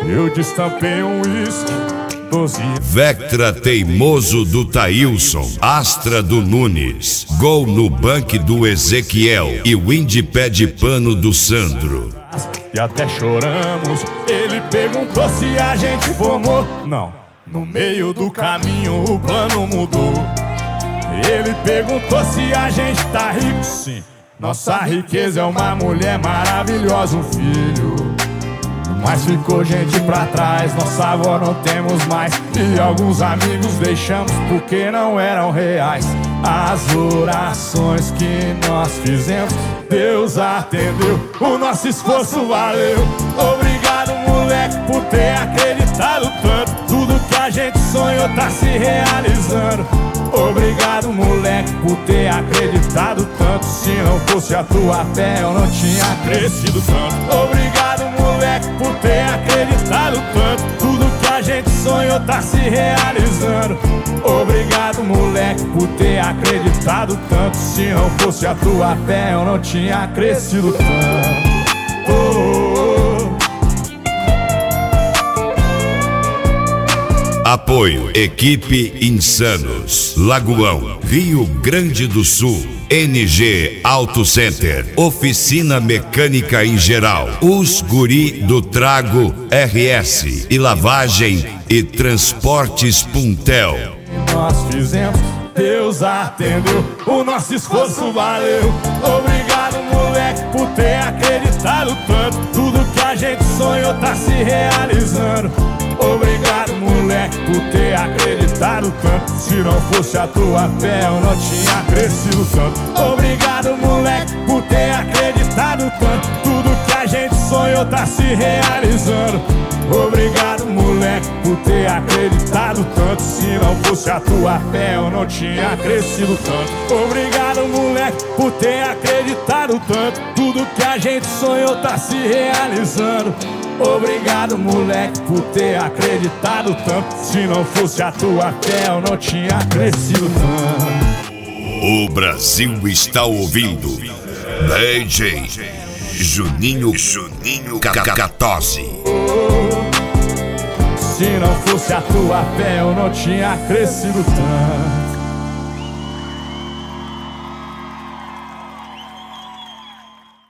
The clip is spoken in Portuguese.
eu destampei um uísque, 12. Vectra teimoso do Thailson, Astra do Nunes, gol no banque do Ezequiel e Windy pé de pano do Sandro. E até choramos, ele perguntou se a gente formou. Não, no meio do caminho o plano mudou. Ele perguntou se a gente tá rico, sim. Nossa riqueza é uma mulher maravilhosa, um filho. Mas ficou gente pra trás, nossa avó não temos mais. E alguns amigos deixamos porque não eram reais. As orações que nós fizemos, Deus atendeu, o nosso esforço valeu. Obrigado, moleque, por ter acreditado tanto. Tudo que a gente sonhou tá se realizando. Obrigado, moleque, por ter acreditado tanto. Se não fosse a tua fé, eu não tinha crescido tanto. Obrigado, moleque, por ter acreditado tanto. Tudo que a gente sonhou tá se realizando. Obrigado, moleque, por ter acreditado tanto. Se não fosse a tua fé, eu não tinha crescido tanto. Apoio Equipe Insanos, Lagoão, Rio Grande do Sul. NG Auto Center, Oficina Mecânica em Geral, Os Guri do Trago RS e Lavagem e Transportes Puntel. Nós fizemos, Deus atendeu, o nosso esforço valeu. Obrigado, moleque, por ter acreditado tanto. Tudo que a gente sonhou tá se realizando. Obrigado, moleque, por ter acreditado tanto. Se não fosse a tua fé, eu não tinha crescido tanto. Obrigado, moleque, por ter acreditado tanto. Tudo que a gente sonhou tá se realizando. Obrigado, moleque, por ter acreditado tanto. Se não fosse a tua fé, eu não tinha crescido tanto. Obrigado, moleque, por ter acreditado tanto. Tudo que a gente sonhou tá se realizando. Obrigado, moleque, por ter acreditado tanto. Se não fosse a tua fé, eu não tinha crescido tanto. O Brasil está ouvindo DJ Juninho Cacatose. Se não fosse a tua fé, eu não tinha crescido tanto.